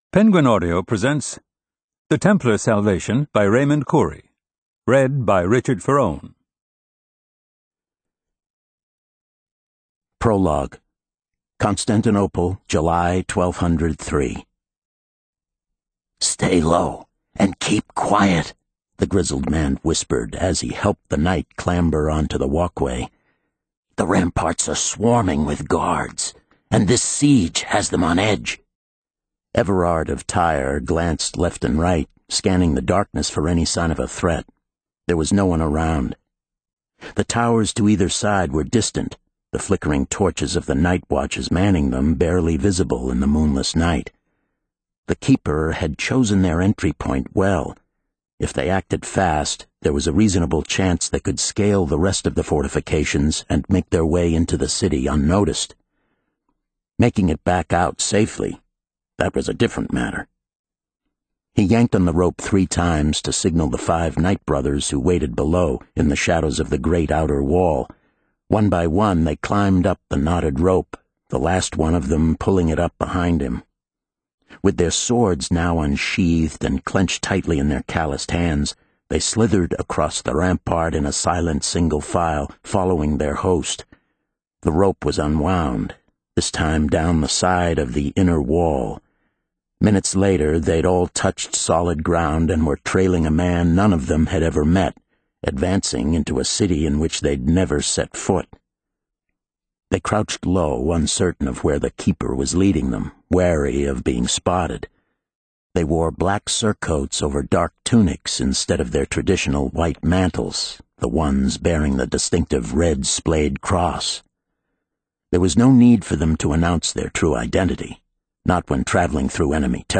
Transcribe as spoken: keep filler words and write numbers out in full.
Penguin Audio presents The Templar Salvation by Raymond Corey, read by Richard Ferrone. Prologue. Constantinople, July twelve oh three. "Stay low and keep quiet," the grizzled man whispered as he helped the knight clamber onto the walkway. "The ramparts are swarming with guards, and this siege has them on edge." Everard of Tyre glanced left and right, scanning the darkness for any sign of a threat. There was no one around. The towers to either side were distant, the flickering torches of the night watches manning them barely visible in the moonless night. The keeper had chosen their entry point well. If they acted fast, there was a reasonable chance they could scale the rest of the fortifications and make their way into the city unnoticed. Making it back out safely, that was a different matter. He yanked on the rope three times to signal the five Knight brothers who waited below in the shadows of the great outer wall. One by one they climbed up the knotted rope, the last one of them pulling it up behind him. With their swords now unsheathed and clenched tightly in their calloused hands, they slithered across the rampart in a silent single file, following their host. The rope was unwound, this time down the side of the inner wall. Minutes later, they'd all touched solid ground and were trailing a man none of them had ever met, advancing into a city in which they'd never set foot. They crouched low, uncertain of where the keeper was leading them, wary of being spotted. They wore black surcoats over dark tunics instead of their traditional white mantles, the ones bearing the distinctive red splayed cross. There was no need for them to announce their true identity, not when traveling through enemy territory.